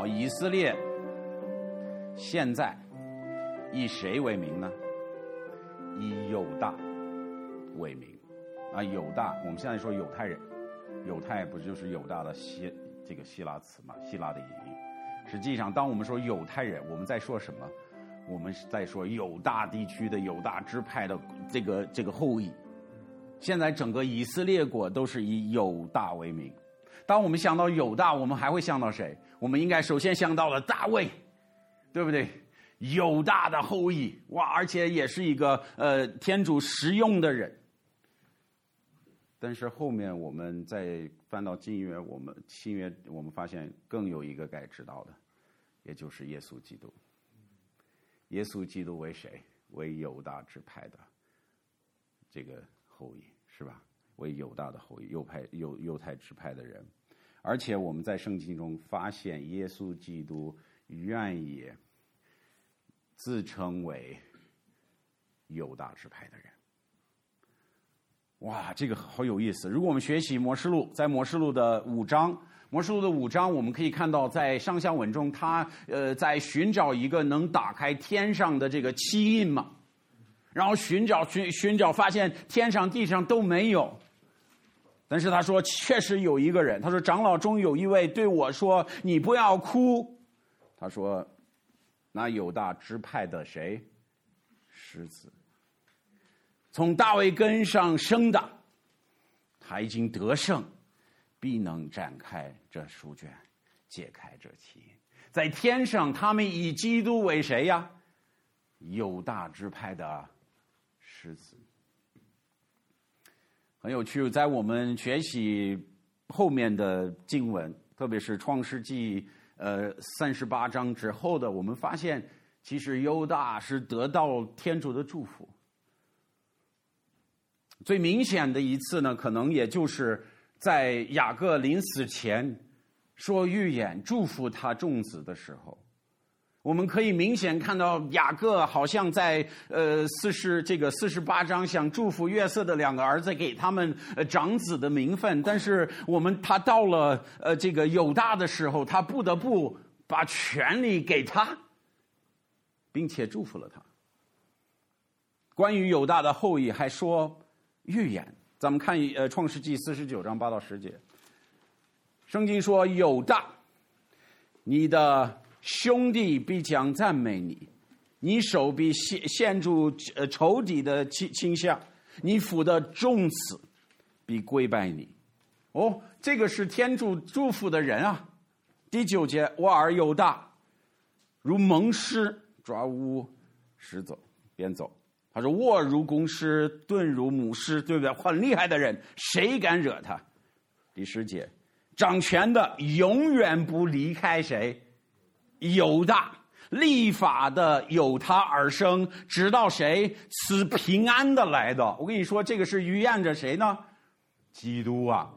到以色列现在以谁为名呢？以犹大为名啊。犹大，我们现在说犹太人，犹太不就是犹大的希腊词嘛，希腊的音译。实际上当我们说犹太人，我们在说什么？我们在说犹大地区的犹大支派的这个后裔。现在整个以色列国都是以犹大为名。当我们想到犹大，我们还会想到谁？我们应该首先想到了大卫，对不对？犹大的后裔，哇，而且也是一个天主实用的人。但是后面我们再翻到新约，我们发现更有一个该知道的，也就是耶稣基督。耶稣基督为谁？为犹大支派的这个后裔，是吧？为犹大的后裔，犹太支派的人。而且我们在圣经中发现，耶稣基督愿意自称为犹大支派的人。哇，这个好有意思！如果我们学习默示录，在默示录的5章，我们可以看到，在上下文中，他在寻找一个能打开天上的这个七印嘛，然后寻找，发现天上地上都没有。但是他说，确实有一个人，他说长老中有一位对我说：“你不要哭。”他说，那犹大支派的谁？狮子。从大卫根上生的，他已经得胜，必能展开这书卷，解开这七印。在天上，他们以基督为谁呀？犹大支派的狮子。很有趣，在我们学习后面的经文，特别是创世纪38章之后的，我们发现其实犹大是得到天主的祝福。最明显的一次呢，可能也就是在雅各临死前说预言祝福他众子的时候，我们可以明显看到雅各好像在48章想祝福约瑟的2个儿子，给他们长子的名分，但是他到了这个犹大的时候，他不得不把权力给他，并且祝福了他。关于犹大的后裔还说预言，咱们看创世纪49章8到10节，圣经说：“犹大，你的兄弟必将赞美你，你手必陷住仇敌的倾向，你父的众子必归拜你。”哦，这个是天主祝福的人啊。第9节，我儿犹大，如蒙狮抓乌狮走，边走。他说：“卧如公狮，蹲如母狮，对不对？很厉害的人，谁敢惹他？”第10节，掌权的永远不离开谁？犹大，立法的有他而生，直到谁？赐平安的来的。我跟你说，这个是预言着谁呢？基督啊！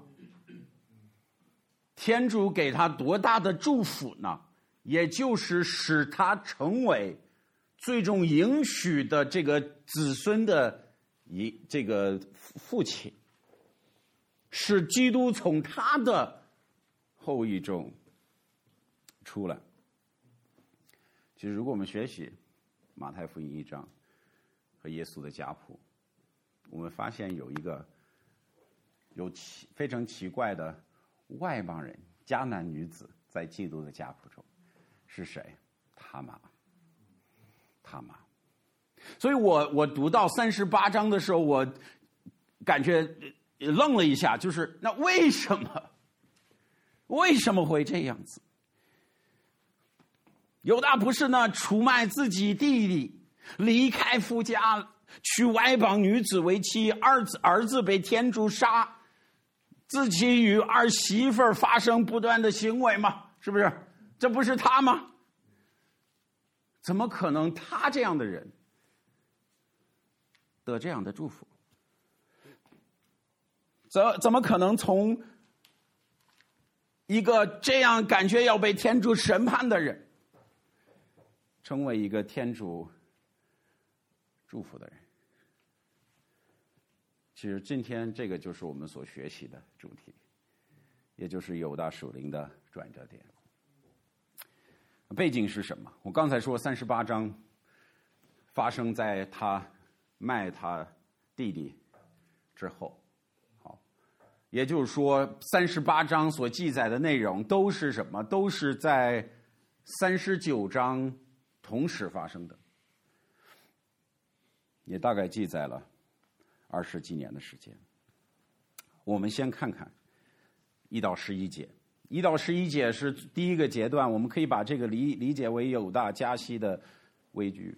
天主给他多大的祝福呢？也就是使他成为最终应许的这个子孙的这个父亲，使基督从他的后裔中出来。其实如果我们学习马太福音1章和耶稣的家谱，我们发现有一个非常奇怪的外邦人迦南女子在基督的家谱中。是谁？他妈。所以我读到38章的时候，我感觉愣了一下，就是那为什么会这样子？犹大不是呢出卖自己弟弟，离开夫家，娶外邦女子为妻，儿子被天主杀，自己与儿媳妇发生不断的行为吗？是不是？这不是他吗？怎么可能他这样的人得这样的祝福？怎么可能从一个这样感觉要被天主审判的人，成为一个天主祝福的人？其实今天这个就是我们所学习的主题，也就是犹大属灵的转折点。 背景是什么？我刚才说38章发生在他卖他弟弟之后。好，也就是说38章所记载的内容都是什么？都是在39章同时发生的，也大概记载了20几年的时间。我们先看看1到11节。1到11节是第一个阶段，我们可以把这个理解为犹大迦西的危局。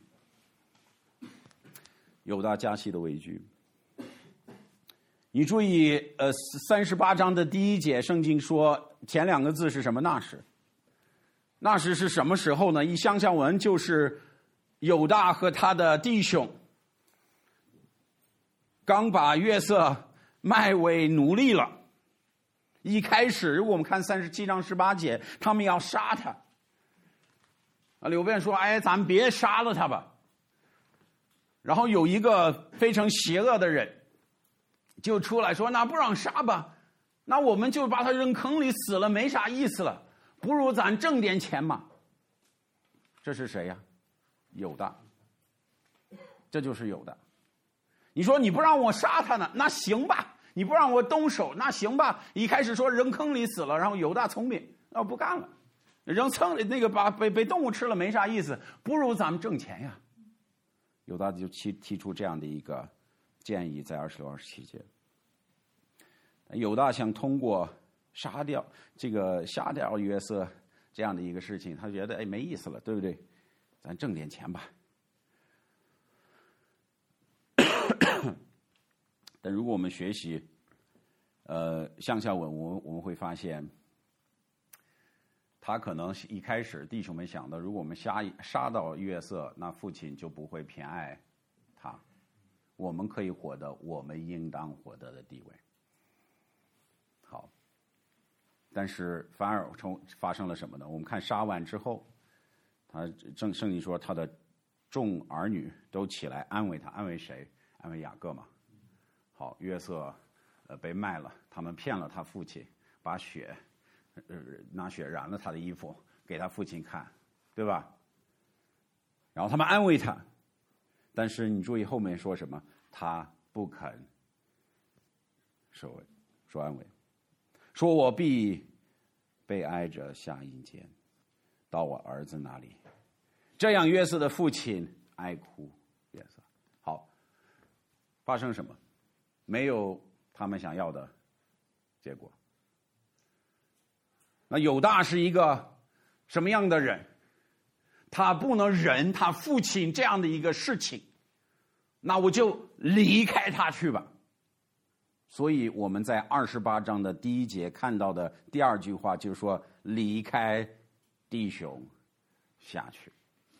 犹大迦西的危局。你注意，38章的第1节，圣经说前2个字是什么？那时。那时是什么时候呢？以乡下文就是犹大和他的弟兄刚把约瑟卖为奴隶了。一开始，如果我们看37章18节，他们要杀他。刘辩说：“哎，咱们别杀了他吧。”然后有一个非常邪恶的人就出来说：“那不让杀吧，那我们就把他扔坑里死了，没啥意思了，不如咱挣点钱嘛。”这是谁呀？犹大。这就是犹大。你说你不让我杀他呢，那行吧。你不让我动手，那行吧。一开始说扔坑里死了，然后犹大聪明，那不干了，扔坑里那个被动物吃了没啥意思，不如咱们挣钱呀。犹大就提出这样的一个建议，在26、27节。犹大想通过杀掉约瑟这样的一个事情，他觉得没意思了，对不对？咱挣点钱吧。但如果我们学习乡下文，我们会发现，他可能一开始弟兄们想的，如果我们杀到约瑟，那父亲就不会偏爱他，我们可以获得我们应当获得的地位。好，但是反而发生了什么呢？我们看杀完之后，圣经说他的众儿女都起来安慰他，安慰谁？安慰雅各嘛。好，约瑟被卖了，他们骗了他父亲，把拿血染了他的衣服给他父亲看，对吧？然后他们安慰他，但是你注意后面说什么？他不肯说安慰，说我必被挨着下阴间，到我儿子那里。这样约瑟的父亲哀哭约瑟。好，发生什么？没有他们想要的结果。那犹大是一个什么样的人？他不能忍他父亲这样的一个事情，那我就离开他去吧。所以我们在28章的第1节看到的第2句话就是说，离开弟兄下去。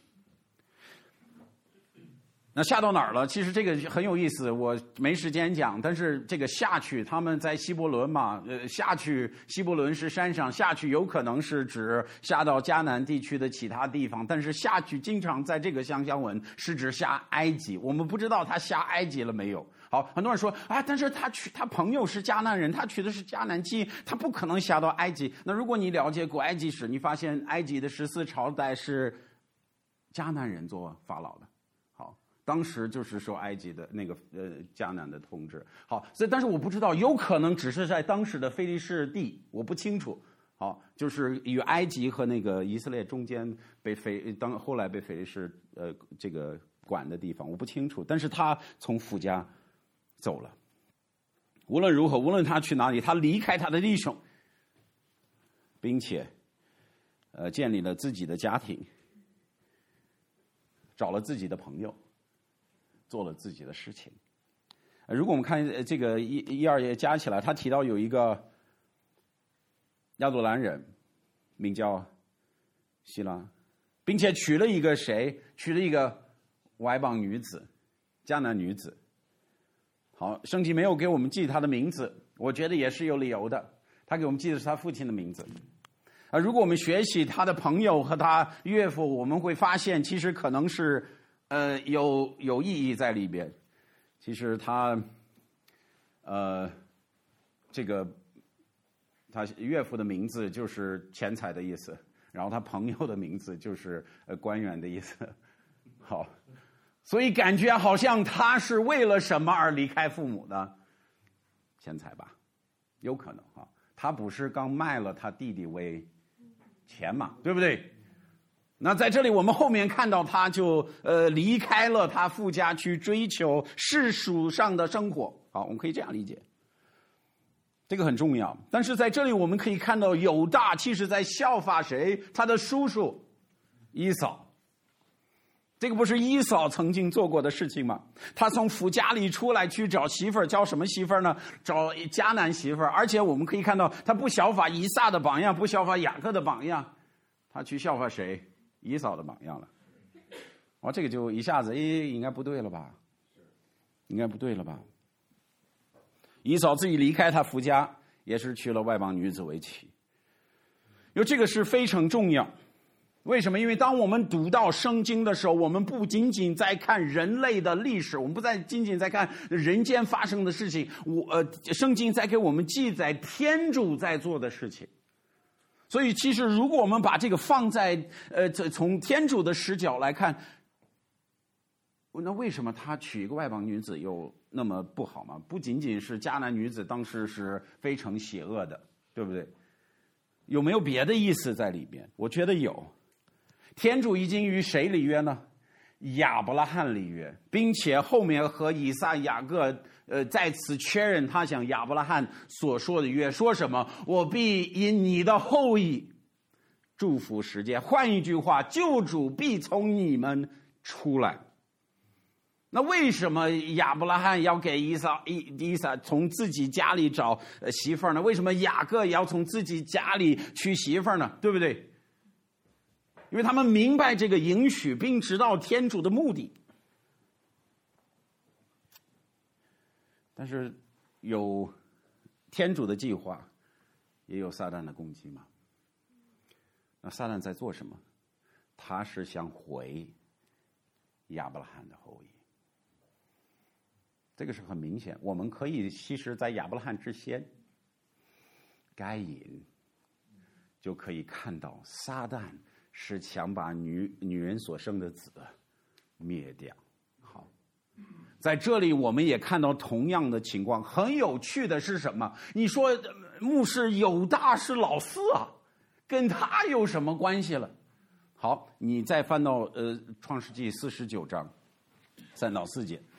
那下到哪儿了？其实这个很有意思，我没时间讲。但是这个下去，他们在希伯伦嘛，下去希伯伦是山上，下去有可能是指下到迦南地区的其他地方。但是下去经常在这个乡下文是指下埃及，我们不知道他下埃及了没有。好，很多人说啊，但是他朋友是迦南人，他娶的是迦南妻，他不可能下到埃及。那如果你了解古埃及史，你发现埃及的14朝代是迦南人做法老的。当时就是受埃及的那个迦南的统治。好，所以但是我不知道，有可能只是在当时的非利士地，我不清楚。好，就是与埃及和那个以色列中间后来被非利士这个管的地方，我不清楚。但是他从父家走了。无论如何，无论他去哪里，他离开他的弟兄，并且建立了自己的家庭，找了自己的朋友。做了自己的事情。如果我们看这个1、2页加起来，他提到有一个亚杜兰人，名叫希拉，并且娶了一个谁？娶了一个外邦女子，迦南女子。好，圣经没有给我们记他的名字，我觉得也是有理由的。他给我们记的是他父亲的名字。如果我们学习他的朋友和他岳父，我们会发现其实可能是有意义在里边。其实他这个他岳父的名字就是钱财的意思， 然后他朋友的名字就是官员的意思。好，所以感觉好像他是为了什么而离开父母呢？钱财吧，有可能啊。他不是刚卖了他弟弟为钱嘛，对不对？那在这里我们后面看到他就离开了他父家去追求世俗上的生活。好，我们可以这样理解，这个很重要。但是在这里我们可以看到犹大其实在效法谁？他的叔叔以扫。这个不是以扫曾经做过的事情吗？他从父家里出来去找媳妇儿，交什么媳妇儿呢？找迦南媳妇儿。而且我们可以看到他不效法以撒的榜样，不效法雅各的榜样，他去效法谁？以扫的榜样了。哦，这个就一下子应该不对了吧？应该不对了吧？以扫自己离开他父家，也是娶了外邦女子为妻。因为这个是非常重要。为什么？因为当我们读到圣经的时候，我们不仅仅在看人类的历史，我们不再仅仅在看人间发生的事情，圣经在给我们记载天主在做的事情。所以其实如果我们把这个放在从天主的视角来看，那为什么他娶一个外邦女子又那么不好吗？不仅仅是迦南女子当时是非常邪恶的，对不对？有没有别的意思在里边？我觉得有。天主已经与谁立约呢？亚伯拉罕立约，并且后面和以撒、雅各再次确认他向亚伯拉罕所说的约，说什么？我必因你的后裔祝福世界。换一句话，救主必从你们出来。那为什么亚伯拉罕要给以撒从自己家里找媳妇儿呢？为什么雅各也要从自己家里娶媳妇儿呢？对不对？因为他们明白这个应许，并知道天主的目的。但是有天主的计划，也有撒旦的攻击嘛。那撒旦在做什么？他是想毁亚伯拉罕的后裔。这个是很明显，我们可以其实在亚伯拉罕之前，该隐就可以看到撒旦是想把女人所生的子灭掉。好，在这里我们也看到同样的情况。很有趣的是什么？你说牧师犹大是老四啊，跟他有什么关系了？好，你再翻到创世纪49章3到4节。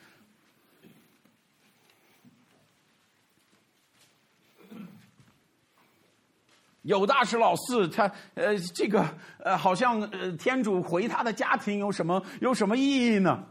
犹大是老四，他这个好像天主回他的家庭有什么意义呢？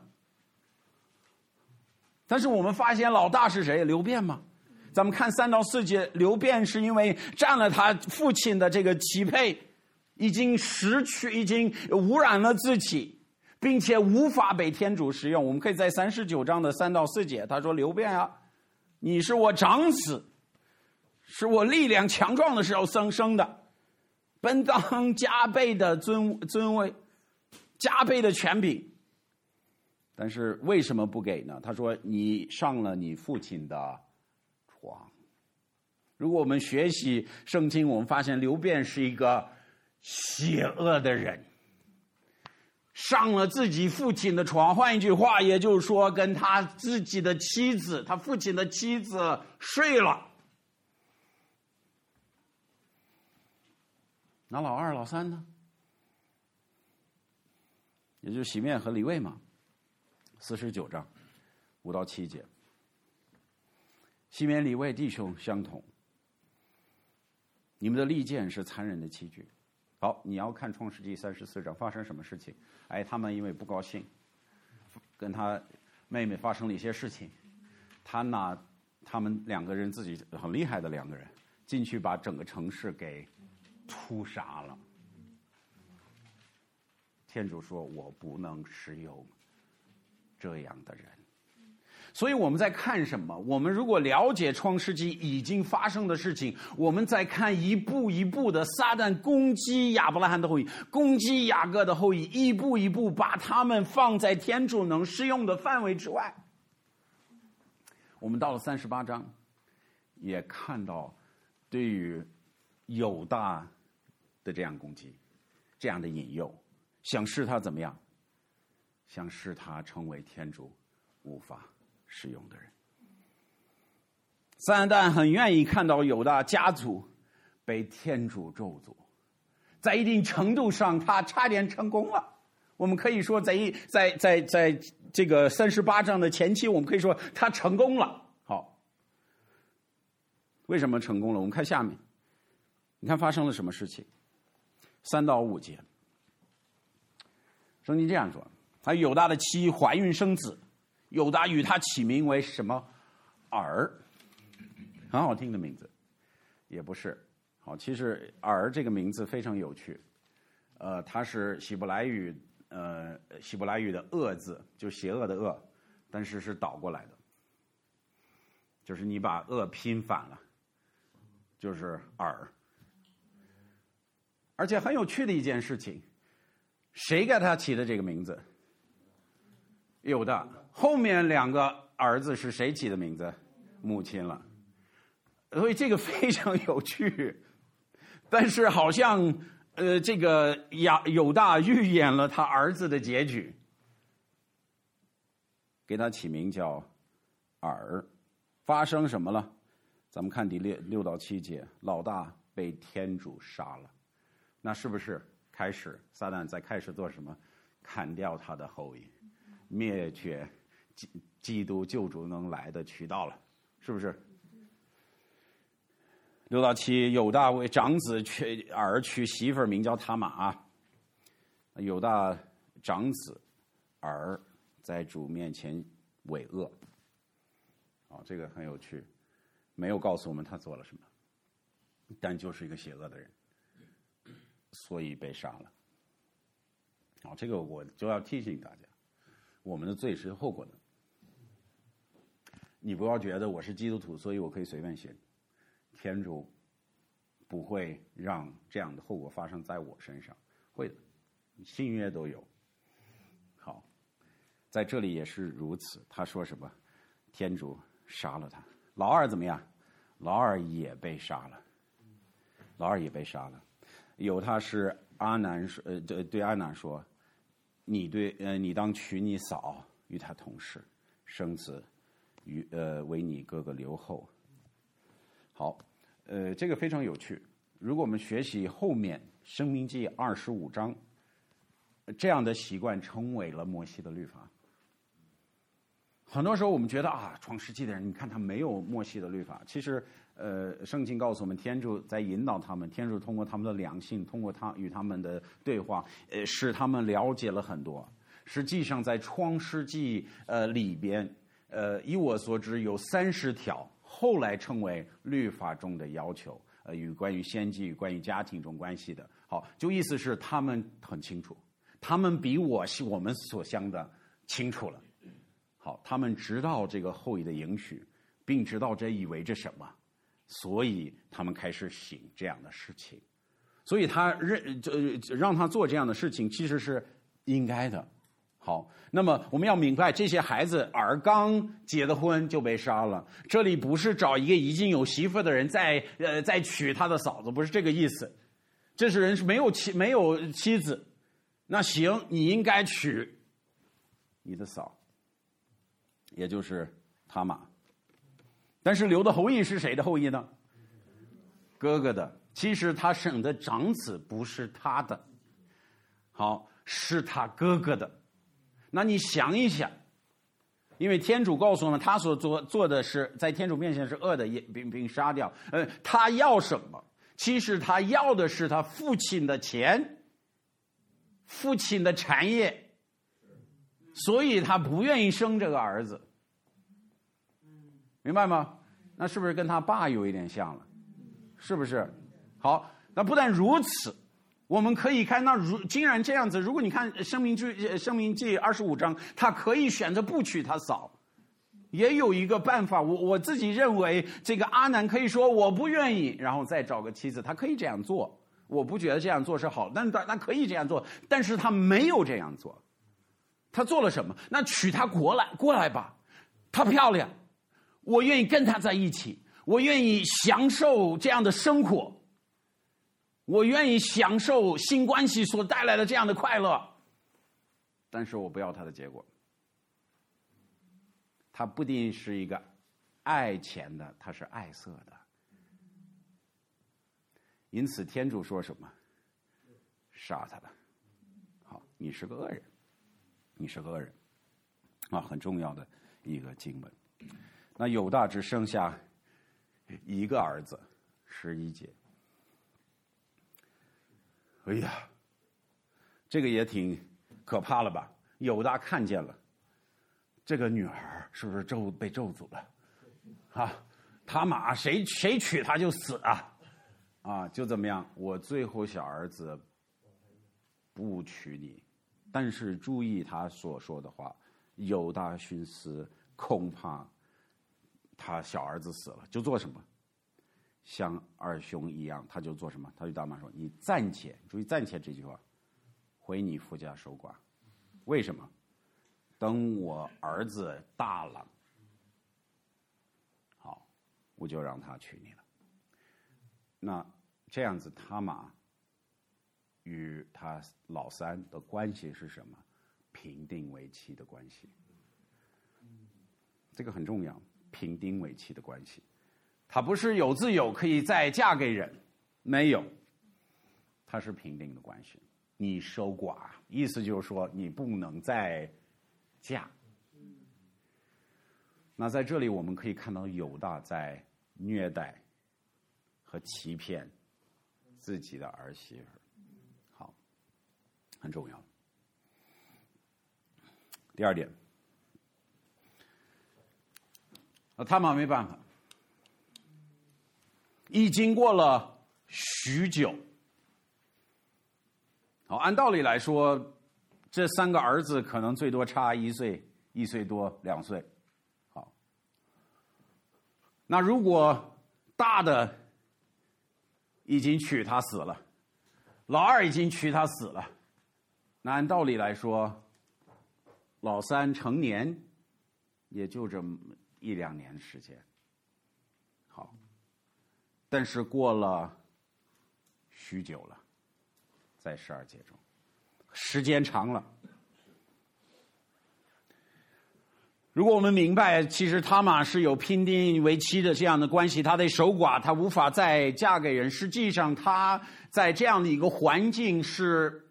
但是我们发现老大是谁？流便嘛。咱们看3到4节，流便是因为占了他父亲的这个妻配，已经污染了自己，并且无法被天主使用。我们可以在39章的3到4节，他说：流便啊，你是我长子，是我力量强壮的时候生的，本当加倍的尊位，加倍的权柄。但是为什么不给呢？他说：你上了你父亲的床。如果我们学习圣经，我们发现流便是一个邪恶的人，上了自己父亲的床。换一句话，也就是说跟他自己的妻子，他父亲的妻子睡了。那老二老三呢？也就是洗面和利未嘛。49章5到7节，洗面利未弟兄相同，你们的利剑是残忍的器具。好，你要看创世纪34章发生什么事情。他们因为不高兴，跟他妹妹发生了一些事情，他拿他们2个人自己很厉害的2个人进去，把整个城市给屠杀了。天主说：我不能使用这样的人。所以我们在看什么？我们如果了解创世纪已经发生的事情，我们在看一步一步的撒旦攻击亚伯拉罕的后裔，攻击雅各的后裔，一步一步把他们放在天主能适用的范围之外。我们到了38章，也看到对于犹大的这样攻击。 这样的引诱，想使他怎么样？想使他成为天主无法使用的人。撒旦很愿意看到犹大家族被天主咒诅，在一定程度上他差点成功了。我们可以说在这个38章的前期，我们可以说他成功了。好，为什么成功了？我们看下面，你看发生了什么事情？3到5节，圣经这样说：他犹大的妻怀孕生子，犹大与他起名为什么？尔，很好听的名字，也不是。好，其实尔这个名字非常有趣，它是希伯来语的恶字，就邪恶的恶，但是是倒过来的，就是你把恶拼反了，就是尔。而且很有趣的一件事情，谁给他起的这个名字？犹大。后面2个儿子是谁起的名字？母亲了。所以这个非常有趣，但是好像这个犹大预演了他儿子的结局，给他起名叫尔。发生什么了？咱们看第6到7节，老大被天主杀了。那是不是开始撒旦在开始做什么？砍掉他的后裔，灭绝基督救主能来的渠道了，是不是？6到7，犹大为长子娶媳妇儿，名叫他玛。犹大长子在主面前为恶。这个很有趣，没有告诉我们他做了什么，但就是一个邪恶的人，所以被杀了。这个我就要提醒大家，我们的罪是有后果的。你不要觉得我是基督徒，所以我可以随便信。天主不会让这样的后果发生在我身上，会的，新约都有。好，在这里也是如此。他说什么？天主杀了他。老二怎么样？老二也被杀了。有他是阿南对阿南说，你当娶你嫂与他同室，生子为你哥哥留后。好，这个非常有趣。如果我们学习后面申命记25章，这样的习惯成为了摩西的律法。很多时候我们觉得创世纪的人，你看他没有摩西的律法。其实圣经告诉我们，天主在引导他们，天主通过他们的良性，通过与他们的对话，使他们了解了很多。实际上在创世纪里边，以我所知有30条，后来成为律法中的要求，与关于先知、与关于家庭中关系的。好，就意思是他们很清楚，他们比我们所想的清楚了。好，他们知道这个后裔的应许，并知道这意味着什么，所以他们开始行这样的事情。所以他让他做这样的事情，其实是应该的。好，那么我们要明白，这些孩子刚结的婚就被杀了。这里不是找一个已经有媳妇的人再娶他的嫂子，不是这个意思。这是人是没有妻子，那行，你应该娶你的嫂，也就是他玛。但是留的后裔是谁的后裔呢？哥哥的。其实他生的长子不是他的，好，是他哥哥的。那你想一想，因为天主告诉我们，他所做的是在天主面前是恶的，并杀掉。他要什么？其实他要的是他父亲的钱，父亲的产业，所以他不愿意生这个儿子，明白吗？那是不是跟他爸有一点像了？是不是？好，那不但如此，我们可以看到，既然这样子，如果你看申命记25章，他可以选择不娶他嫂，也有一个办法。我自己认为，这个阿南可以说我不愿意，然后再找个妻子，他可以这样做。我不觉得这样做是好，但他可以这样做，但是他没有这样做。他做了什么？那娶她过来吧，她漂亮，我愿意跟她在一起，我愿意享受这样的生活。 我愿意享受性关系所带来的这样的快乐，但是我不要它的结果。它不一定是一个爱钱的，它是爱色的。因此天主说什么？杀他吧。好，你是个恶人，你是个恶人啊，很重要的一个经文。那犹大只剩下一个儿子，11节。哎呀，这个也挺可怕了吧？犹大看见了这个女儿，是不是被咒诅了？啊，他玛谁娶她就死啊，就怎么样？我最后小儿子不娶你，但是注意他所说的话，犹大寻思，恐怕他小儿子死了，就做什么？像二兄一样，他就做什么？他对大马说：“你暂且，注意暂且这句话，回你夫家守寡。为什么？等我儿子大了，好，我就让他娶你了。”那这样子，他玛与他老三的关系是什么？评定为妻的关系。这个很重要，评定为妻的关系。他不是有自由可以再嫁给人，没有，他是评定的关系。你守寡，意思就是说你不能再嫁。那在这里我们可以看到犹大在虐待和欺骗自己的儿媳妇，好，很重要。第二点，他玛没办法，已经过了许久。好，按道理来说，这3个儿子可能最多差1岁、1岁多、2岁。好，那如果大的已经娶她死了，老二已经娶她死了，那按道理来说，老三成年也就这么1、2年的时间。好，但是过了许久了，在12节中，时间长了。如果我们明白，其实他玛是有聘定为妻的这样的关系，她得守寡，她无法再嫁给人。实际上，她在这样的一个环境是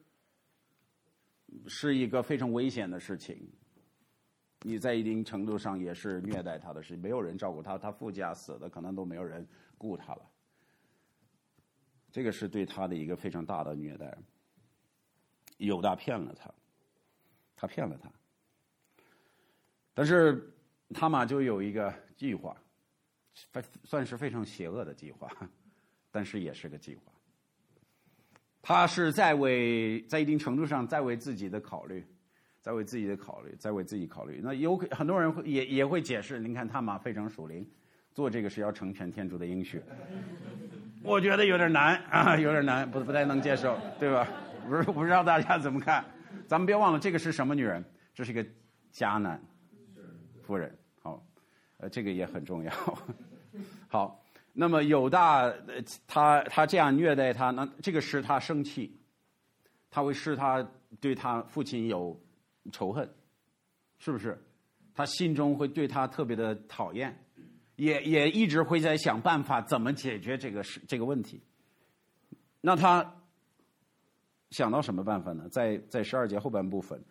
一个非常危险的事情。你在一定程度上也是虐待她的事，没有人照顾她，她父家死的可能都没有人顾她了。这个是对她的一个非常大的虐待。犹大骗了她，他骗了她。但是他玛就有一个计划，算是非常邪恶的计划，但是也是个计划。他是在一定程度上在为自己的考虑，在为自己考虑。那很多人也会解释，您看他玛非常属灵，做这个是要成全天主的应许。我觉得有点难啊，有点难，不太能接受，对吧？不知道大家怎么看？咱们别忘了，这个是什么女人？这是一个迦南夫人。好，这个也很重要。好，那么犹大他这样虐待他，那这个使他生气，他会使他对他父亲有仇恨，是不是？他心中会对他特别的讨厌，也一直会在想办法怎么解决这个问题。那他想到什么办法呢？在12节后半部分，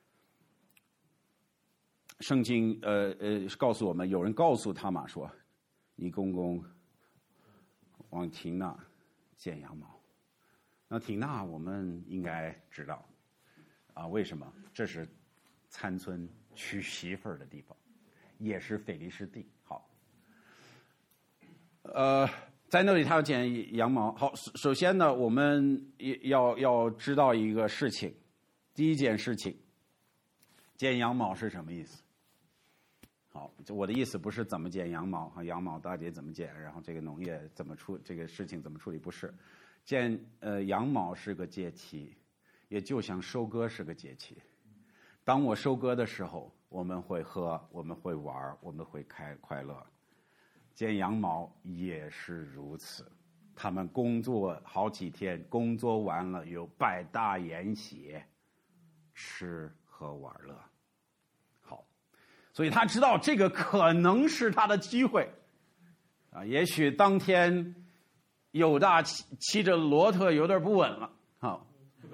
圣经告诉我们，有人告诉他玛说：“你公公往廷纳剪羊毛。”那廷纳我们应该知道啊，为什么？这是参孙娶媳妇儿的地方，也是腓力士地。好，在那里他要剪羊毛。好，首先呢，我们要知道一个事情。第一件事情，剪羊毛是什么意思？好，我的意思不是怎么剪羊毛，羊毛到底怎么剪，然后这个农业怎么这个事情怎么处理，不是。剪羊毛是个节气，也就像收割是个节气。当我收割的时候，我们会喝，我们会玩，我们会快乐。剪羊毛也是如此。 他们工作好几天，工作完了又拜大筵席，吃喝玩乐。好，所以他知道这个可能是他的机会啊。也许当天犹大骑着骆驼有点不稳了。好，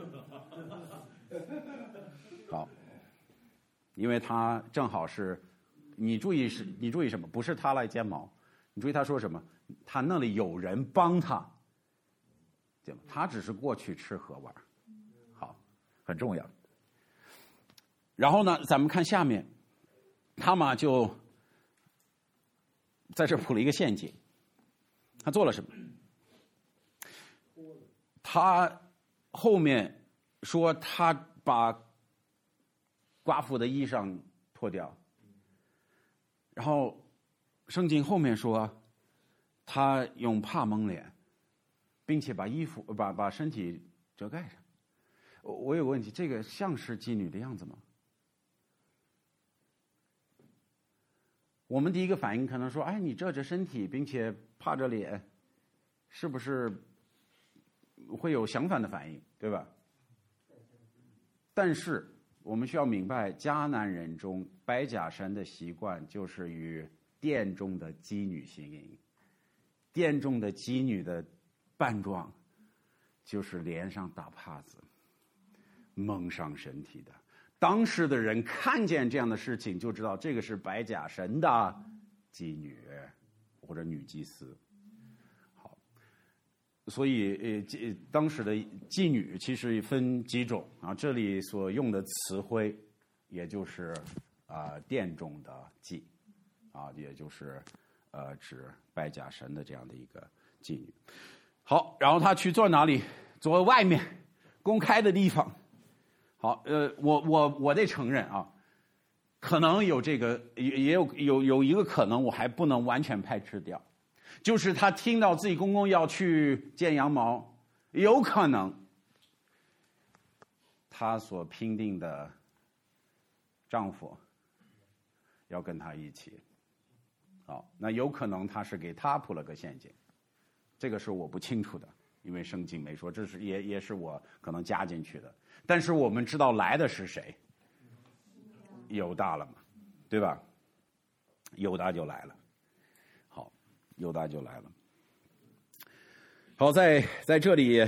好，因为他正好是，你注意什么？不是他来剪毛，你注意他说什么？他那里有人帮他，对吗？他只是过去吃喝玩，好，很重要。然后呢，咱们看下面，他玛就在这铺了一个陷阱。他做了什么？他后面说他把寡妇的衣裳脱掉，然后圣经后面说他用帕蒙脸，并且把衣服把身体遮盖上。我有个问题，这个像是妓女的样子吗？我们第一个反应可能说，哎，你遮着身体并且帕着脸，是不是会有相反的反应，对吧？但是我们需要明白，迦南人中白甲山的习惯就是与殿中的妓女行淫。殿中的妓女的扮装就是脸上打帕子，蒙上身体的。当时的人看见这样的事情，就知道这个是白甲神的妓女或者女祭司。好，所以当时的妓女其实分几种啊，这里所用的词汇，也就是殿中的妓啊，也就是指白甲神的这样的一个妓女。好，然后他去坐哪里？坐外面公开的地方。好，我得承认啊，可能有这个，也有一个可能，我还不能完全排斥掉，就是他听到自己公公要去剪羊毛，有可能他所聘定的丈夫要跟他一起。好，那有可能他是给他铺了个陷阱，这个是我不清楚的，因为圣经没说，这是也是我可能加进去的。但是我们知道来的是谁，犹大了嘛，对吧？犹大就来了。好，犹大就来了。好，在这里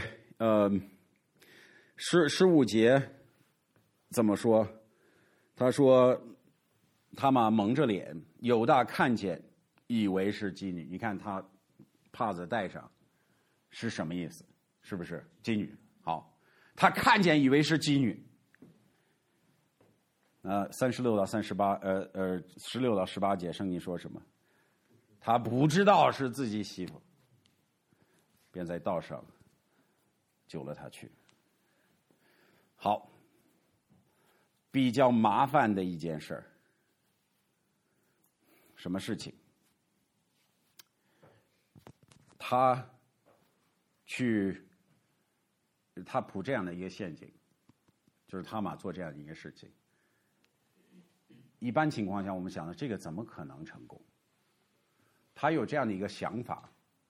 15节怎么说？他说他玛蒙着脸，犹大看见以为是妓女。你看他帕子戴上是什么意思？是不是妓女？好，他看见以为是妓女。36到38 16到18节圣经说什么？他不知道是自己媳妇，便在道上救了他去。好，比较麻烦的一件事儿，什么事情？他铺这样的一个陷阱，就是他玛做这样的一个事情。一般情况下，我们想的这个怎么可能成功？他有这样的一个想法，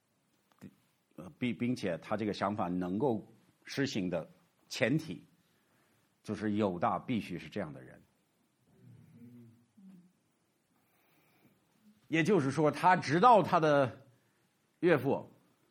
并且他这个想法能够实行的前提，就是犹大必须是这样的人。也就是说，他知道他的岳父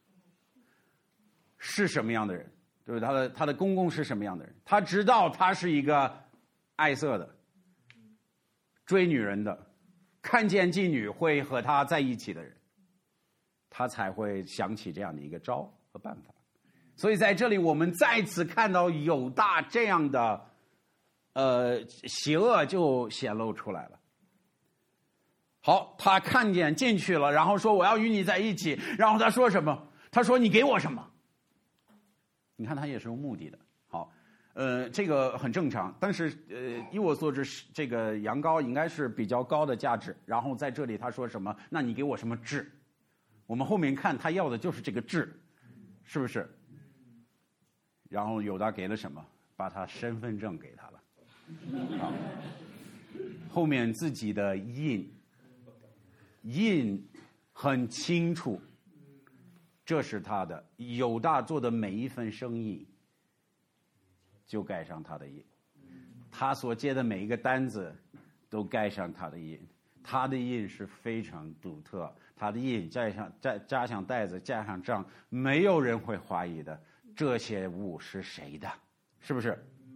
是什么样的人，对不对？他的公公是什么样的人？他知道他是一个爱色的、追女人的、看见妓女会和他在一起的人，他才会想起这样的一个招和办法。所以在这里，我们再次看到犹大这样的邪恶就显露出来了。好，他看见进去了，然后说我要与你在一起，然后他说什么？他说你给我什么？你看他也是有目的的。好，这个很正常，但是以我所知，这个羊羔应该是比较高的价值。然后在这里他说什么？那你给我什么质？我们后面看他要的就是这个质，是不是？然后犹大给了什么？把他身份证给他了。好，后面自己的印很清楚， 这是他的。犹大做的每一份生意，就盖上他的印。他所接的每一个单子，都盖上他的印。他的印是非常独特，他的印加上带子，加上章，没有人会怀疑的。这些物是谁的？是不是？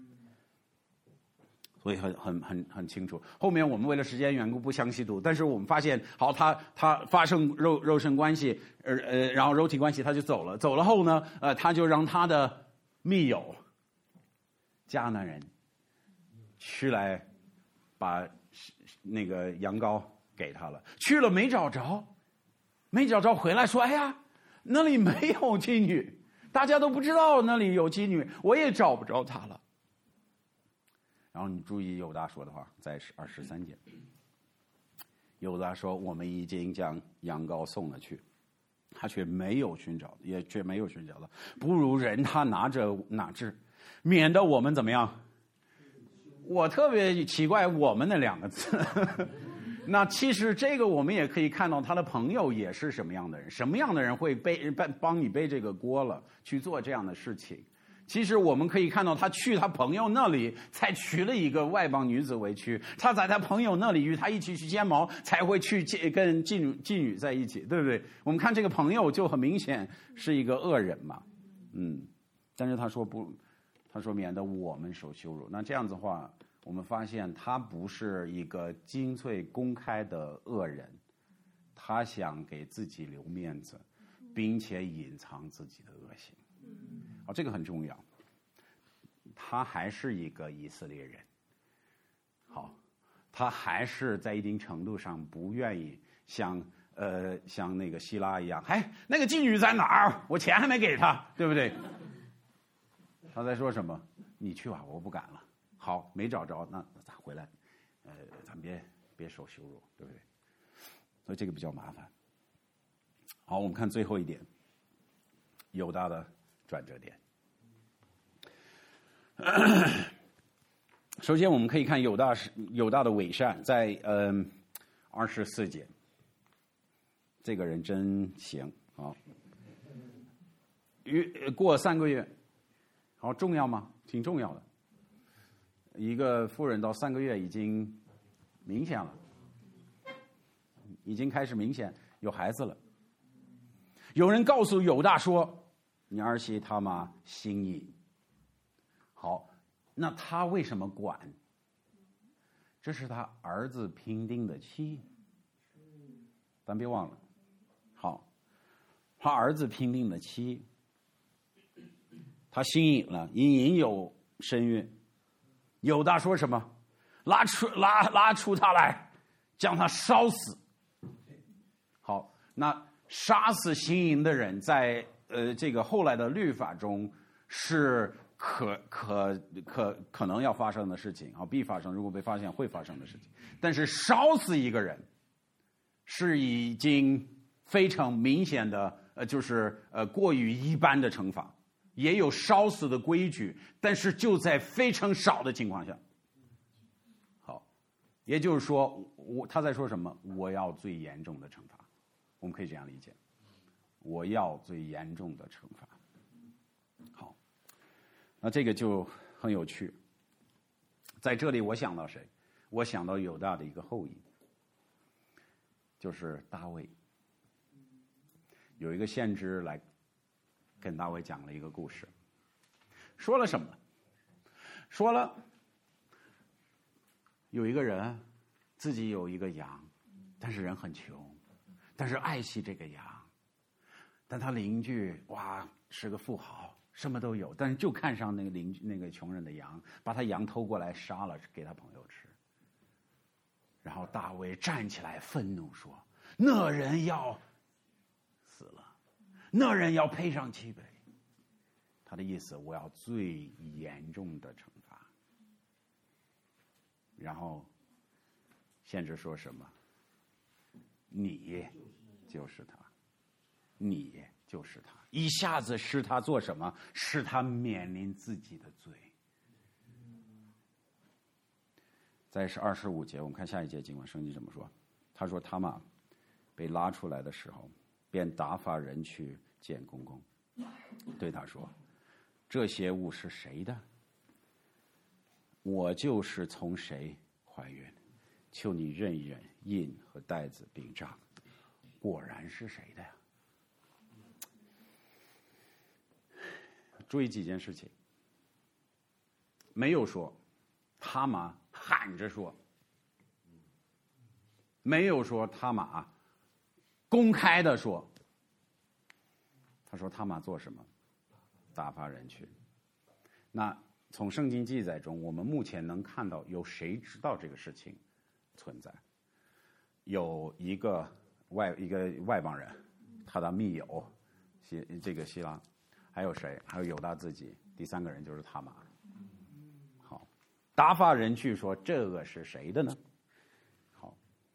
所以很清楚。后面我们为了时间缘故不详细读，但是我们发现，好，他发生肉身关系，然后肉体关系，他就走了。走了后呢，他就让他的密友迦南人去来把那个羊羔给他了。去了没找着，回来说：“哎呀，那里没有妓女，大家都不知道那里有妓女，我也找不着她了。”然后你注意犹大说的话，在23节，犹大说：“我们已经将羊羔送了去，他却没有寻找，不如人他拿着哪治，免得我们怎么样？”我特别奇怪我们那2个字。那其实这个我们也可以看到，他的朋友也是什么样的人，什么样的人会帮你背这个锅了，去做这样的事情。其实我们可以看到，他去他朋友那里才娶了一个外邦女子为妻，他在他朋友那里与他一起去煎毛，才会去跟妓女在一起，对不对？我们看这个朋友就很明显是一个恶人嘛，但是他说不，他说免得我们受羞辱。那这样子的话，我们发现他不是一个精粹公开的恶人，他想给自己留面子，并且隐藏自己的恶行。这个很重要。他还是一个以色列人，好，他还是在一定程度上不愿意像那个希拉一样，那个妓女在哪儿？我钱还没给他，对不对？他在说什么？你去吧，我不敢了。好，没找着，那咱回来，咱别受羞辱，对不对？所以这个比较麻烦。好，我们看最后一点，犹大的转折点。首先，我们可以看犹大的伪善，在24节，这个人真行啊！过3个月，好重要吗？挺重要的。一个妇人到3个月已经明显了，已经开始明显有孩子了。有人告诉犹大说：“你儿媳他妈心意。”好，那他为什么管？这是他儿子评定的妻，咱别忘了。好，他儿子评定的妻，他心意了，隐有身孕。犹大说什么？拉出他来，将他烧死。好，那杀死行淫的人，在这个后来的律法中是可能要发生的事情，必发生，如果被发现会发生的事情。但是烧死一个人，是已经非常明显的，就是过于一般的惩罚。也有烧死的规矩，但是就在非常少的情况下。好，也就是说，他在说什么？我要最严重的惩罚，我们可以这样理解：我要最严重的惩罚。好，那这个就很有趣。在这里，我想到谁？我想到犹大的一个后裔，就是大卫。有一个先知来跟大卫讲了一个故事，说了什么？说了有一个人自己有一个羊，但是人很穷，但是爱惜这个羊。但他邻居哇是个富豪，什么都有，但是就看上那个穷人的羊，把他羊偷过来杀了给他朋友吃。然后大卫站起来愤怒说：“那人要死了。那人要赔上7倍。”他的意思，我要最严重的惩罚。然后先知说什么？你就是他，你就是他，一下子使他做什么？使他面临自己的罪。再是25节，我们看下一节经文，圣经怎么说？他说他们被拉出来的时候，便打发人去见公公，对他说：“这些物是谁的？我就是从谁怀孕，求你认一认印和带子并章，果然是谁的呀？”注意几件事情，没有说他玛喊着说，没有说他玛公开的说。他说他玛做什么？打发人去。那从圣经记载中，我们目前能看到有谁知道这个事情存在？有一个外邦人，他的密友希拉，还有谁？还有犹大自己。第三个人就是他玛。好，打发人去说这个是谁的呢？好，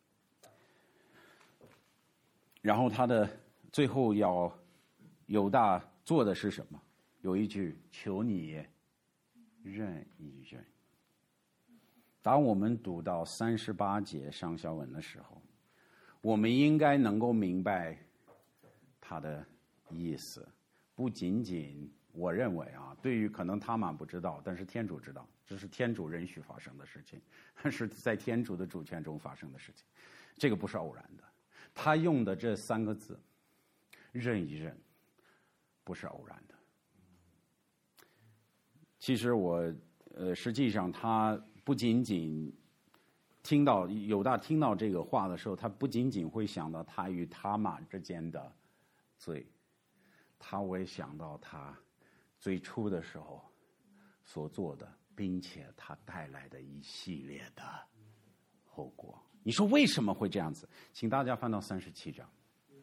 然后他的最后要犹大做的是什么？有一句：求你认一认。当我们读到38节上下文的时候，我们应该能够明白他的意思。不仅仅我认为对于可能他玛不知道，但是天主知道，这是天主允许发生的事情，是在天主的主权中发生的事情，这个不是偶然的。他用的这3个字认一认不是偶然的。其实实际上他不仅仅犹大听到这个话的时候，他不仅仅会想到他与他玛之间的罪，他会想到他最初的时候所做的，并且他带来的一系列的后果。你说为什么会这样子？请大家翻到37章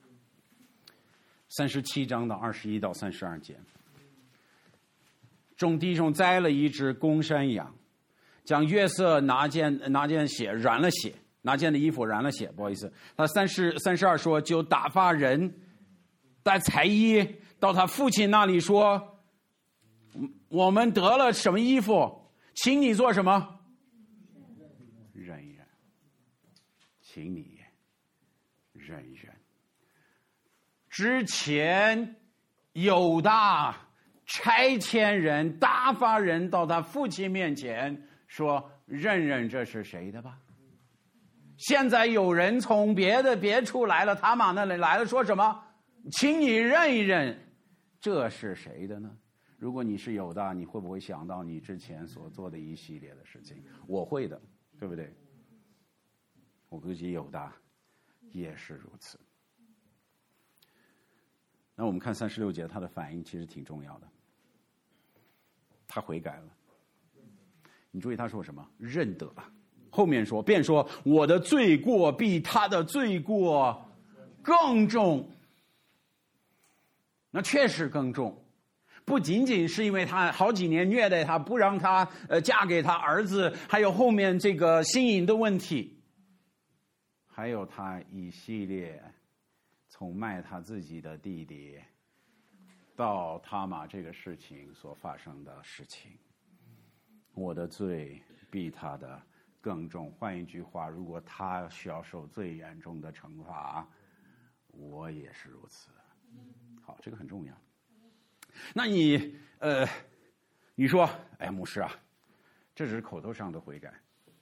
，37章的21到32节。众弟兄宰了一只公山羊，将约瑟拿件血染了血，拿件的衣服染了血，不好意思，他32说，就打发人带彩衣到他父亲那里说，我们得了什么衣服，请你做什么？认一认，请你认一认。之前犹大差遣人打发人到他父亲面前说，认认这是谁的吧。现在有人从别处来了，他玛那里来了，说什么？请你认一认这是谁的呢？如果你是犹大，你会不会想到你之前所做的一系列的事情？我会的，对不对？我估计犹大也是如此。那我们看36节，他的反应其实挺重要的。他悔改了，你注意他说什么？认得了。后面说，便说我的罪过比他的罪过更重。那确实更重，不仅仅是因为他好几年虐待他，不让他嫁给他儿子，还有后面这个心淫的问题，还有他一系列从卖他自己的弟弟到他玛这个事情所发生的事情。我的罪比他的更重。换一句话，如果他需要受最严重的惩罚，我也是如此。好，这个很重要。那你说，哎，牧师啊，这只是口头上的悔改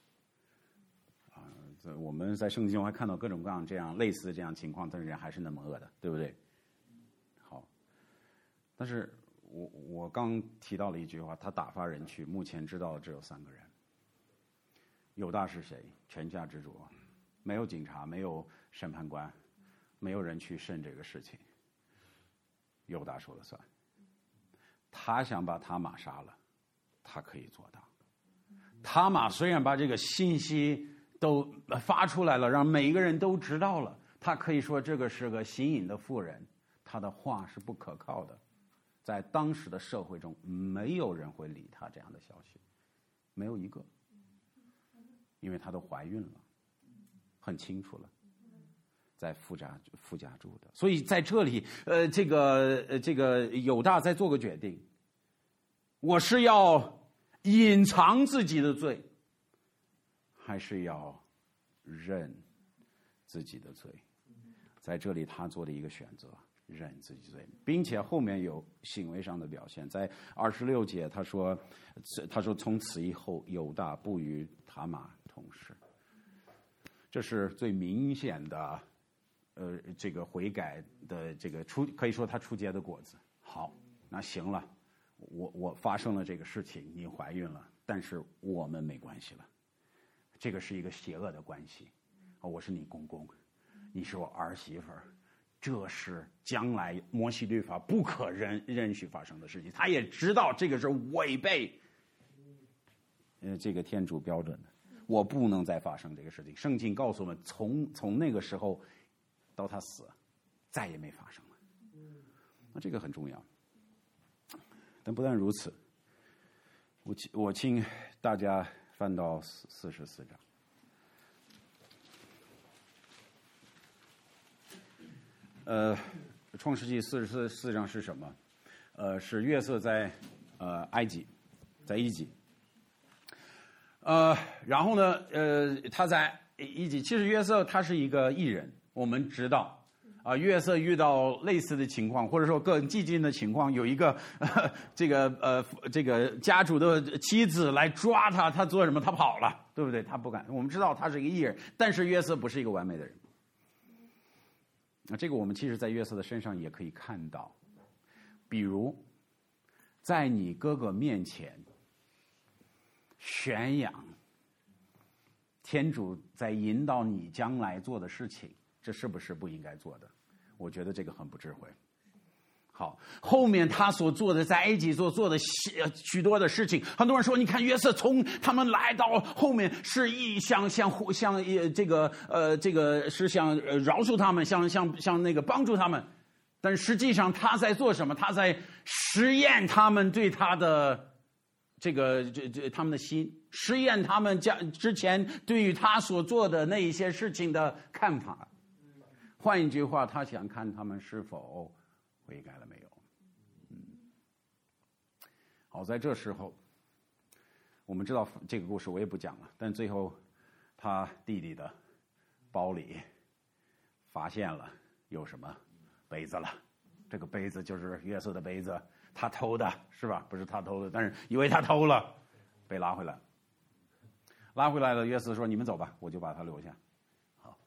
我们在圣经中还看到各种各样这样类似这样情况，但是人还是那么恶的，对不对？好，但是我刚提到了一句话，他打发人去，目前知道的只有3个人。犹大是谁？全家之主，没有警察，没有审判官，没有人去审这个事情，犹大说了算。他想把他玛杀了，他可以做到。他玛虽然把这个信息都发出来了，让每一个人都知道了，他可以说这个是个行淫的妇人，他的话是不可靠的。在当时的社会中，没有人会理他这样的消息，没有一个，因为她都怀孕了，很清楚了，在富家住的。所以在这里，这个犹大在做个决定，我是要隐藏自己的罪，还是要认自己的罪？在这里他做的一个选择， 认自己罪，并且后面有行为上的表现。在26节他说从此以后犹大不与他玛同事，这是最明显的这个悔改的这个可以说他出结的果子。好，那行了，我发生了这个事情，你怀孕了，但是我们没关系了，这个是一个邪恶的关系，我是你公公，你是我儿媳妇儿，这是将来摩西律法不可允许发生的事情。他也知道这个是违背这个天主标准的，我不能再发生这个事情。圣经告诉我们，从那个时候到他死，再也没发生了。那这个很重要。但不但如此，我请大家翻到44章。创世纪44章是什么？是约瑟在埃及，在伊及。然后呢，他在伊及，其实约瑟他是一个艺人，我们知道。约瑟遇到类似的情况，或者说更激进的情况，有一个这个家主的妻子来抓他，他做什么？他跑了，对不对？他不敢。我们知道他是一个艺人，但是约瑟不是一个完美的人。那这个我们其实在约瑟的身上也可以看到，比如在你哥哥面前宣扬天主在引导你将来做的事情，这是不是不应该做的？我觉得这个很不智慧。好，后面他所做的在埃及所做的许多的事情，很多人说，你看约瑟从他们来到后面是想这个是想饶恕他们，像那个帮助他们，但实际上他在做什么？他在实验他们对他的他们的心，实验他们之前对于他所做的那一些事情的看法。换一句话，他想看他们是否悔改了没有。好，在这时候我们知道这个故事我也不讲了，但最后他弟弟的包里发现了有什么杯子了，这个杯子就是约瑟的杯子，他偷的是吧？不是他偷的，但是以为他偷了，被拉回来了。约瑟说：“你们走吧，我就把他留下。”好，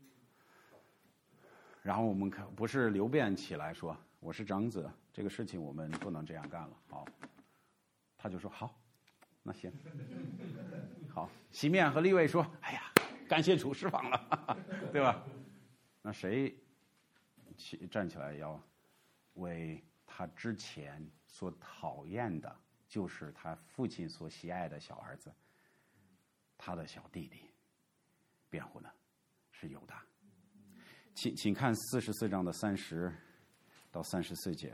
然后我们不是刘辩起来说：“我是长子，这个事情我们不能这样干了。”好，他就说：“好，那行。”好，西面和利未说：“哎呀，感谢主释放了，对吧？”那谁站起来要为他之前所讨厌的，就是他父亲所喜爱的小儿子，他的小弟弟辩护呢？是犹大。请看44章的30到34节。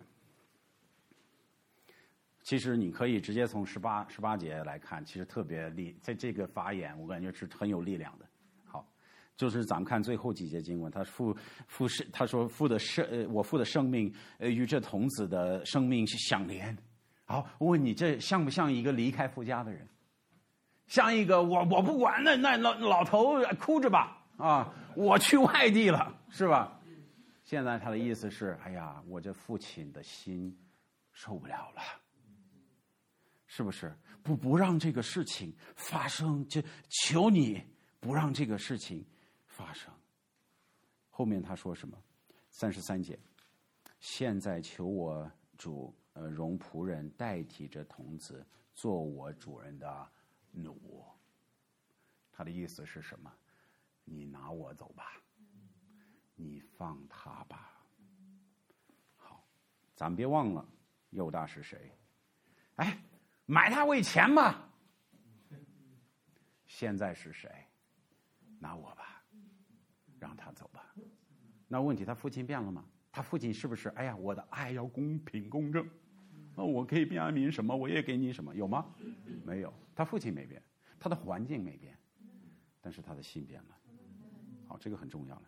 其实你可以直接从18节来看，其实特别在这个发言，我感觉是很有力量的。好，就是咱们看最后几节经文，他说我父的生命与这童子的生命是相连。好，我问你，这像不像一个离开父家的人？像一个我不管，那老头哭着吧啊，我去外地了，是吧？现在他的意思是，哎呀，我这父亲的心受不了了，是不是？不让这个事情发生，就求你不让这个事情发生。后面他说什么？33节，现在求我主容仆人代替这童子做我主人的奴。他的意思是什么？你拿我走吧，你放他吧。好，咱们别忘了犹大是谁？哎，买他为钱吧。现在是谁？拿我吧，让他走吧。那问题，他父亲变了吗？他父亲是不是？哎呀，我的爱要公平公正，那我可以便安民什么，我也给你什么，有吗？没有，他父亲没变，他的环境没变，但是他的心变了。好，这个很重要了。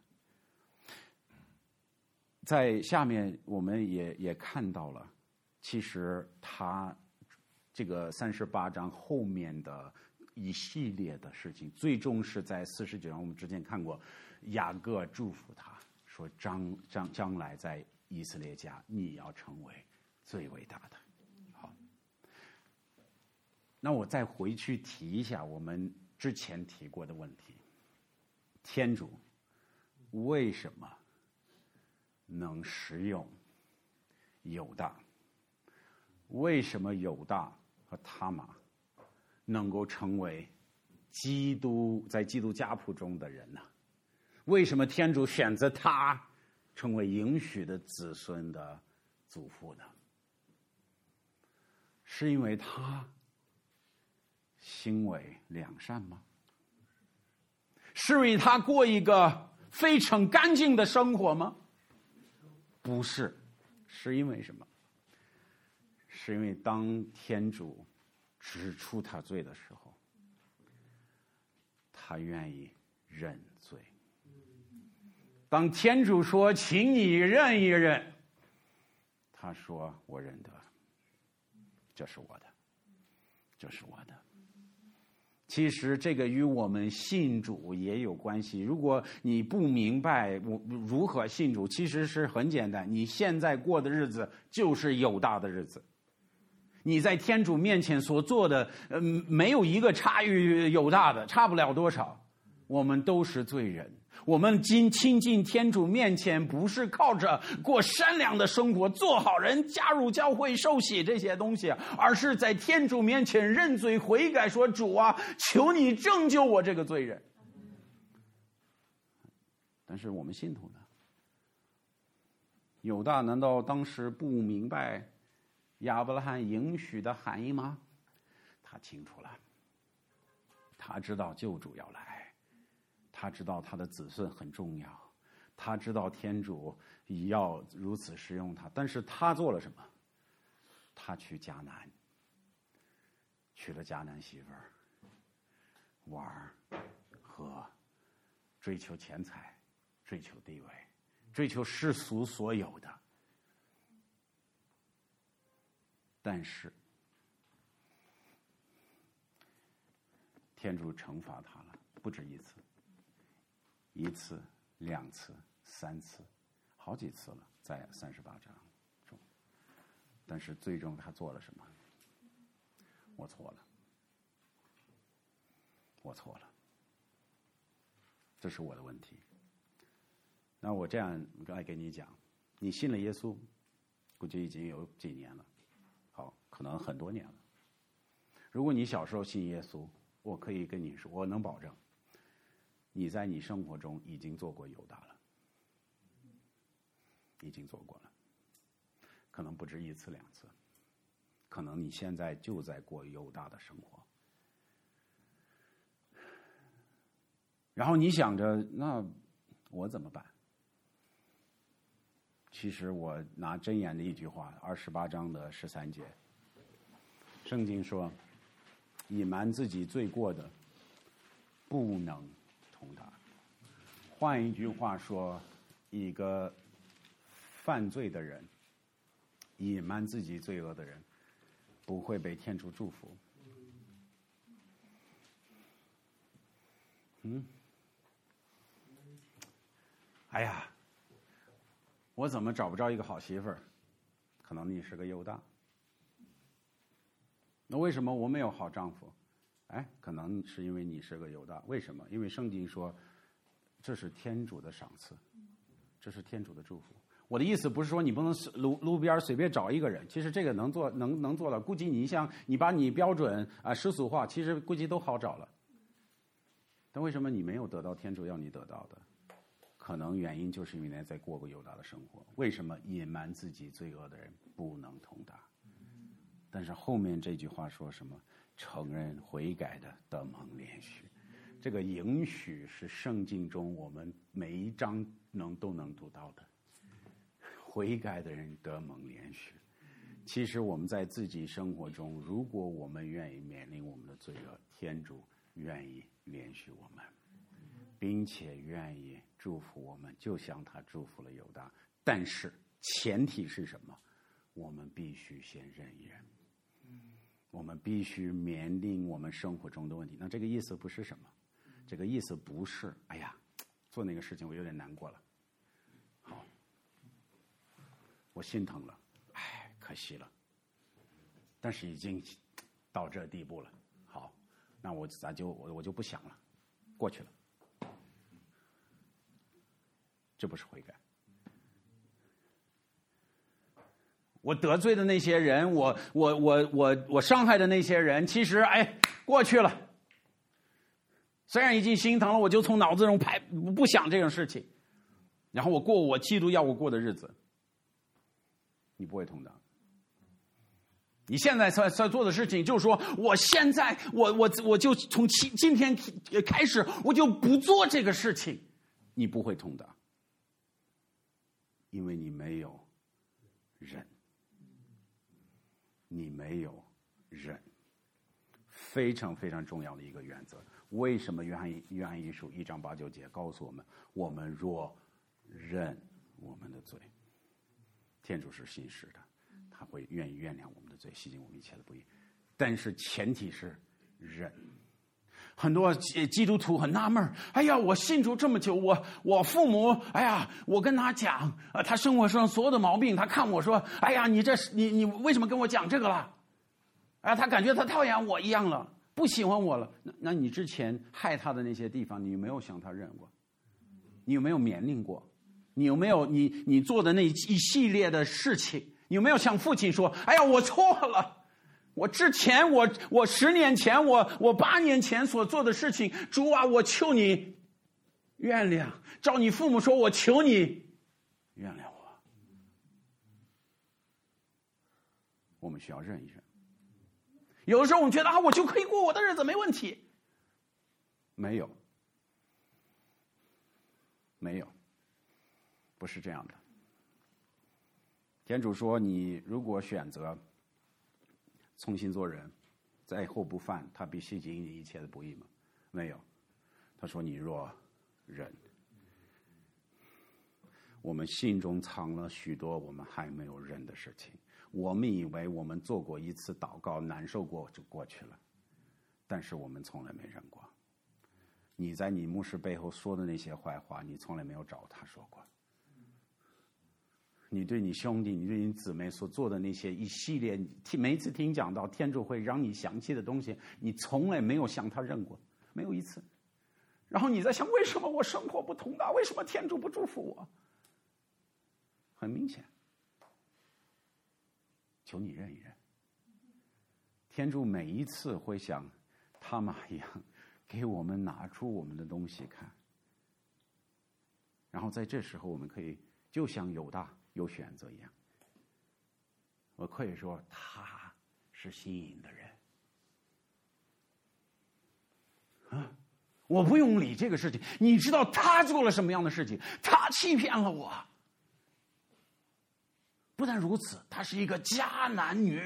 在下面我们也看到了，其实他这个38章后面的一系列的事情，最终是在49章，我们之前看过，雅各祝福他说将来在以色列家，你要成为最伟大的。好，那我再回去提一下我们之前提过的问题：天主为什么能使用犹大？为什么犹大和他玛能够成为在基督家谱中的人呢？为什么天主选择他成为应许的子孙的祖父呢？是因为他行为良善吗？是因为他过一个非常干净的生活吗？不是，是因为什么？是因为当天主指出他罪的时候，他愿意认罪。当天主说请你认一认，他说我认得，这是我的，这是我的。其实这个与我们信主也有关系。如果你不明白我如何信主，其实是很简单，你现在过的日子就是犹大的日子。你在天主面前所做的，没有一个差于犹大的，差不了多少。我们都是罪人，我们亲近天主面前，不是靠着过善良的生活、做好人、加入教会、受洗这些东西，而是在天主面前认罪悔改，说主啊，求你拯救我这个罪人。但是我们信徒呢？犹大难道当时不明白亚伯拉罕应许的含义吗？他清楚了，他知道救主要来，他知道他的子孙很重要，他知道天主要如此使用他，但是他做了什么？他去迦南，娶了迦南媳妇儿，玩和追求钱财，追求地位，追求世俗所有的。但是天主惩罚他了，不止一次，一次、两次、三次，好几次了，在38章中。但是最终他做了什么？我错了，我错了，这是我的问题。那我这样来跟你讲，你信了耶稣，估计已经有几年了，好，可能很多年了。如果你小时候信耶稣，我可以跟你说，我能保证，你在你生活中已经做过犹大了，已经做过了，可能不止一次两次，可能你现在就在过犹大的生活。然后你想着，那我怎么办？其实我拿箴言的一句话，28章的13节，圣经说，隐瞒自己罪过的，不能同他。换一句话说，一个犯罪的人，隐瞒自己罪恶的人，不会被天主祝福。哎呀，我怎么找不着一个好媳妇儿？可能你是个犹大。那为什么我没有好丈夫？哎，可能是因为你是个犹大。为什么？因为圣经说，这是天主的赏赐，这是天主的祝福。我的意思不是说你不能路边随便找一个人，其实这个能做到。估计你像你把你标准世俗化，其实估计都好找了。但为什么你没有得到天主要你得到的？可能原因就是因为在过过犹大的生活。为什么隐瞒自己罪恶的人不能同他？但是后面这句话说什么？承认悔改的得蒙连续。这个应许是圣经中我们每一章都能读到的。悔改的人得蒙连续。其实我们在自己生活中，如果我们愿意面临我们的罪恶，天主愿意连续我们，并且愿意祝福我们，就像他祝福了犹大。但是前提是什么？我们必须先认一认，我们必须面临我们生活中的问题。那这个意思不是什么？这个意思不是哎呀，做那个事情我有点难过了。好， 我心疼了，可惜了。但是已经到这地步了，好，那我就不想了，过去了。这不是悔改。我得罪的那些人，我伤害的那些人，其实过去了。虽然已经心疼了，我就从脑子中不想这种事情，然后我过我基督要我过的日子。你不会痛的。你现在在做的事情，就是说，我现在我就从今天开始，我就不做这个事情，你不会痛的，因为你没有忍，你没有忍，非常非常重要的一个原则。为什么约翰一书1章8、9节告诉我们，我们若认我们的罪，天主是信实的，他会愿意原谅我们的罪，洗净我们一切的不义。但是前提是忍。很多基督徒很纳闷，我信主这么久，我父母，我跟他讲，他生活上所有的毛病，他看我说，你为什么跟我讲这个了？他感觉他讨厌我一样了，不喜欢我了。那你之前害他的那些地方，你有没有向他认过？你有没有勉励过？你有没有你做的那一系列的事情，你有没有向父亲说，我错了，我之前我10年前我8年前所做的事情，主啊，我求你原谅。照你父母说，我求你原谅我。我们需要认一认。有的时候我们觉得我就可以过我的日子，没问题。没有，不是这样的。天主说，你如果选择重新做人，在后不犯，他必洗净你一切的不义吗？没有。他说，你若忍。我们心中藏了许多我们还没有忍的事情，我们以为我们做过一次祷告，难受过就过去了，但是我们从来没忍过。你在你牧师背后说的那些坏话，你从来没有找他说过。你对你兄弟，你对你姊妹所做的那些一系列，每一次听讲到天主会让你想起的东西，你从来没有向他认过，没有一次。然后你在想，为什么我生活不同的？为什么天主不祝福我？很明显，求你认一认。天主每一次会像他玛一样，给我们拿出我们的东西看，然后在这时候我们可以就像犹大有选择一样，我可以说他是新颖的人我不用理这个事情。你知道他做了什么样的事情？他欺骗了我。不但如此，他是一个迦南女，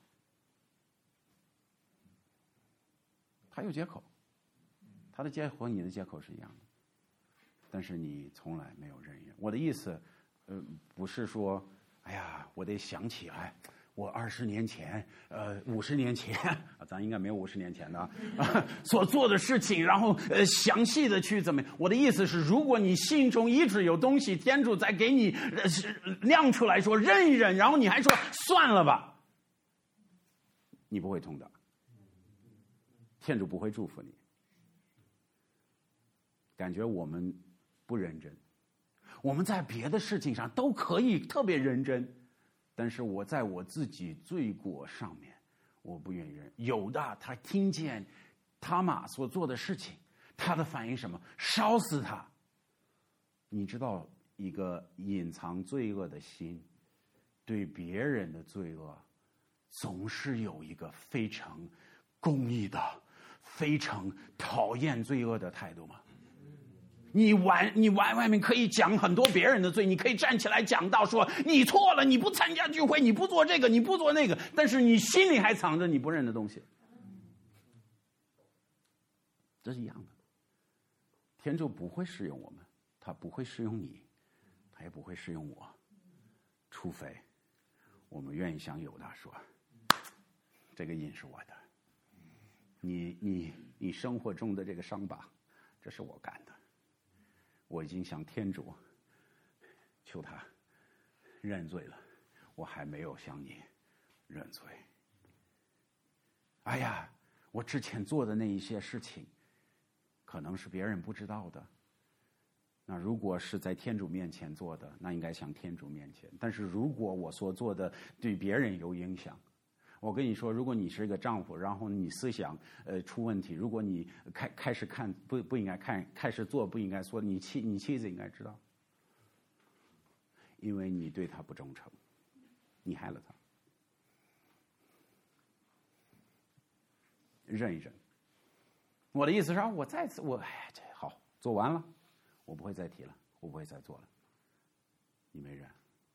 他有借口，他的借口和你的借口是一样的，但是你从来没有认一认。我的意思不是说我得想起来我20年前50年前咱应该没有50年前的所做的事情，然后详细的去怎么样。我的意思是，如果你心中一直有东西，天主在给你亮出来说认一认，然后你还说算了吧，你不会痛的，天主不会祝福你。感觉我们不认真，我们在别的事情上都可以特别认真，但是我在我自己罪过上面，我不愿意认。有的他听见他玛所做的事情，他的反应什么？烧死他。你知道，一个隐藏罪恶的心，对别人的罪恶，总是有一个非常公义的、非常讨厌罪恶的态度吗？你外面可以讲很多别人的罪，你可以站起来讲到说你错了，你不参加聚会，你不做这个，你不做那个，但是你心里还藏着你不认的东西，这是一样的。天主不会适用我们，他不会适用你，他也不会适用我，除非我们愿意向犹大说，这个瘾是我的，你生活中的这个伤疤，这是我干的。我已经向天主求他认罪了， 我还没有向你认罪。哎呀，我之前做的那一些事情，可能是别人不知道的。那如果是在天主面前做的，那应该向天主面前。但是如果我所做的对别人有影响，我跟你说，如果你是一个丈夫，然后你思想出问题，如果你开始看不应该看，开始做不应该说，你妻子应该知道，因为你对他不忠诚，你害了他。忍一忍。我的意思是，我再次这好做完了，我不会再提了，我不会再做了。你没忍。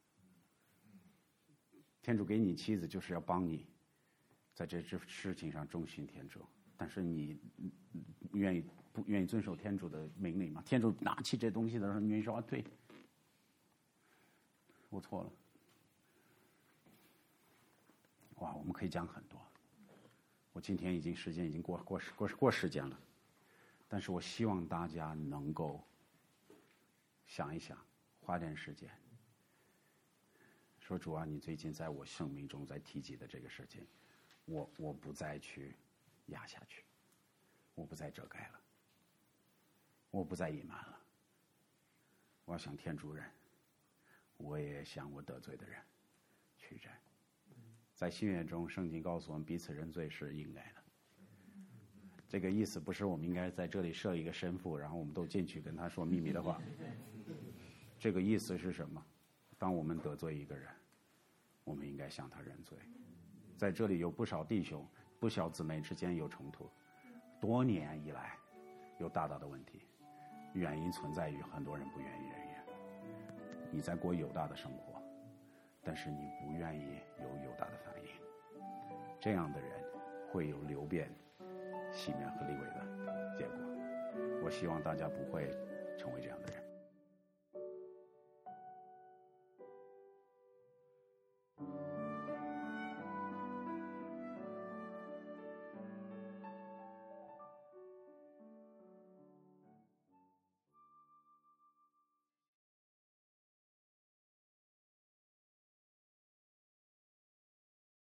天主给你妻子就是要帮你在这事情上忠心天主，但是你不愿意遵守天主的命令吗？天主拿起这东西的时候，你愿意说对，我错了。哇，我们可以讲很多。我今天时间已经过时间了，但是我希望大家能够想一想，花点时间，说主啊，你最近在我生命中在提及的这个事情，我不再去压下去，我不再遮盖了，我不再隐瞒了，我要向天主认，我也向我得罪的人去认。在新约中，圣经告诉我们，彼此认罪是应该的。这个意思不是我们应该在这里设一个神父，然后我们都进去跟他说秘密的话。这个意思是什么？当我们得罪一个人，我们应该向他认罪。在这里有不少弟兄、不少姊妹之间有冲突，多年以来有大的问题，原因存在于很多人不愿意认识。你在过犹大的生活，但是你不愿意有犹大的反应，这样的人会有流变、西面和利未的结果。我希望大家不会成为这样的人。